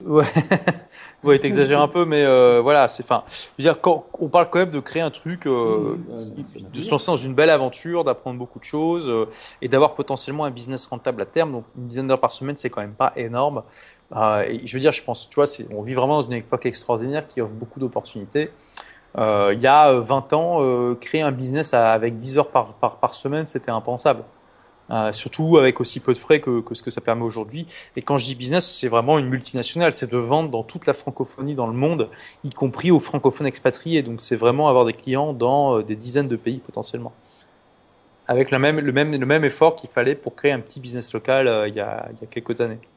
Ouais, ouais, t'exagères un peu, mais voilà, enfin, je veux dire, quand on parle quand même de créer un truc, Ça fait de se bien. lancer dans une belle aventure, d'apprendre beaucoup de choses et d'avoir potentiellement un business rentable à terme. Donc, une dizaine d'heures par semaine, c'est quand même pas énorme. Et je veux dire, je pense, tu vois, on vit vraiment dans une époque extraordinaire qui offre beaucoup d'opportunités. Il y a 20 ans, créer un business avec 10 heures par semaine, c'était impensable. Surtout avec aussi peu de frais que ce que ça permet aujourd'hui. Et quand je dis business, c'est vraiment une multinationale, c'est de vendre dans toute la francophonie dans le monde, y compris aux francophones expatriés. Donc c'est vraiment avoir des clients dans des dizaines de pays potentiellement. Avec le même effort qu'il fallait pour créer un petit business local il y a quelques années.